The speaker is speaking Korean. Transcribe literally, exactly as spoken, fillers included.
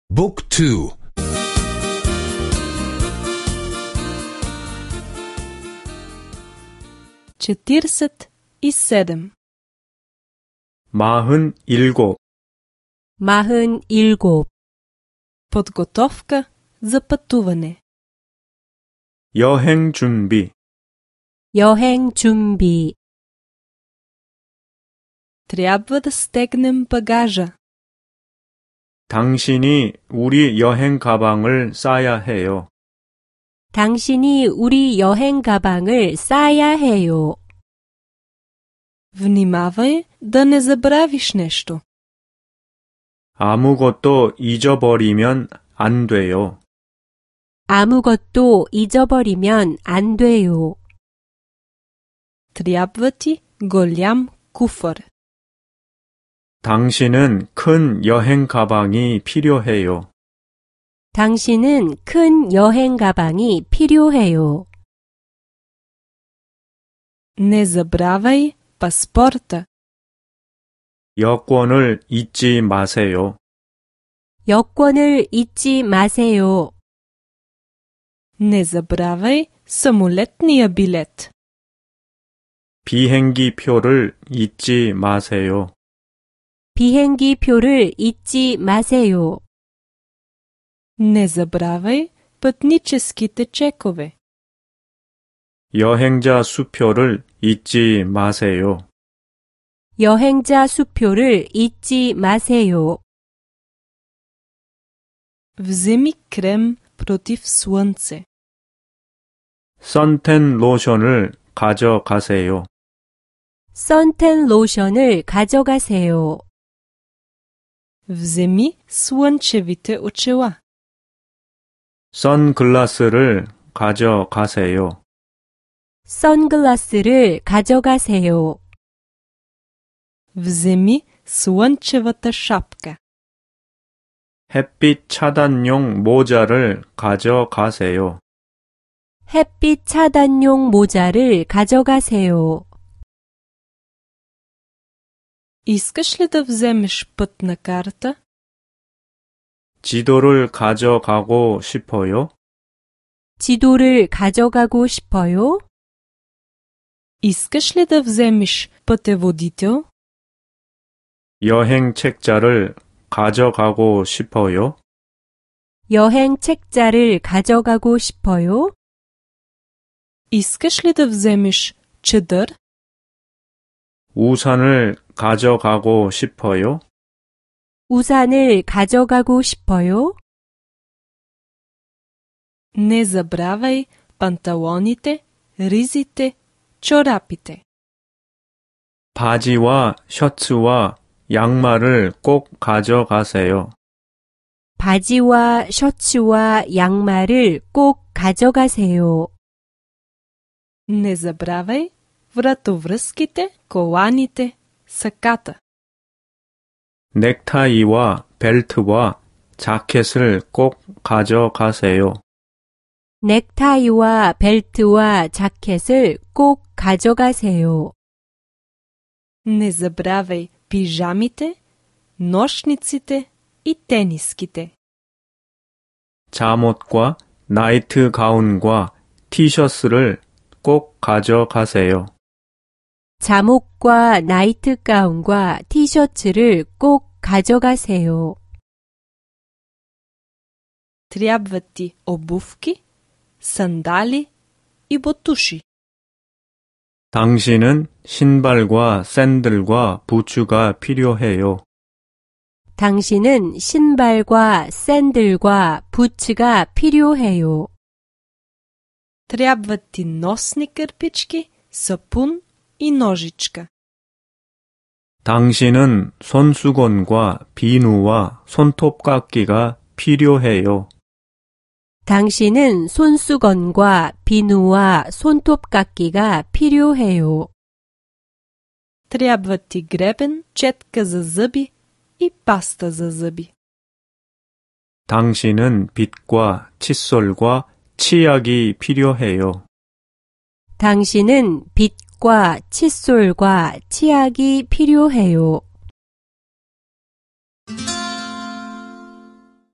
Book two. четиридесет и седем. 마흔 일곱. 마흔 일곱. Подготовка за пътуване. 여행 준비. 여행 준비. Трябва да стегнем багажа. 당신이 우리 여행 가방을 싸야 해요. 당신이 우리 여행 가방을 싸야 해요. Внимавай да не забравиш нещо. 아무것도 잊어버리면 안 돼요. 아무것도 잊어버리면 안 돼요. Трябва ти голям куфър. 당신은 큰 여행 가방이 필요해요. 당신은 큰 여행 가방이 필요해요. Не забравяй паспорта. 여권을 잊지 마세요. 여권을 잊지 마세요. Не забравяй самолетния билет. 비행기 표를 잊지 마세요. 비행기 표를 잊지 마세요. Не забравяй пътническите чекове. 여행자 수표를 잊지 마세요. 여행자 수표를 잊지 마세요. Вземи крем против слънце. 선텐 로션을 가져가세요. 선텐 로션을 가져가세요. Вземи слънчевите очила. 선글라스를 가져가세요. 선글라스를 가져가세요. Вземи слънчевата шапка. 햇빛 차단용 모자를 가져가세요. 햇빛 차단용 모자를 가져가세요. Искаш ли да вземеш пътна карта? 지도를 가져가고 싶어요? 지도를 가져가고 싶어요? Искаш ли да вземеш пътеводител? 여행 책자를 가져가고 싶어요? 여행 책자를 가져가고 싶어요? Искаш ли да вземеш чадър? 우산을 가져가고 싶어요? 우산을 가져가고 싶어요? Не забравяй панталоните, ризите, чорапите. 바지와 셔츠와 양말을 꼭 가져가세요. 바지와 셔츠와 양말을 꼭 가져가세요. Не забравяй вратовръзките, коланите, саката. 넥타이와 벨트와 자켓을 꼭 가져가세요. 넥타이와 벨트와 자켓을 꼭 가져가세요. Не забравяй пижамите, нощниците и тениските. 잠옷과 나이트 가운과 티셔츠를 꼭 가져가세요. 잠옷과 나이트 가운과 티셔츠를 꼭 가져가세요. Трябват ти обувки, сандали и ботуши. 당신은 신발과 샌들과 부츠가 필요해요. 당신은 신발과 샌들과 부츠가 필요해요. Трябват ти носни кърпички, сапун и ножичка. 당신은 손수건과 비누와 손톱깎이가 필요해요. 당신은 손수건과 비누와 손톱깎이가 필요해요. Трябват ти гребен, четка за зъби и паста за зъби. 당신은 빗과 칫솔과 치약이 필요해요. 당신은 빗과 칫솔과 치약이 필요해요.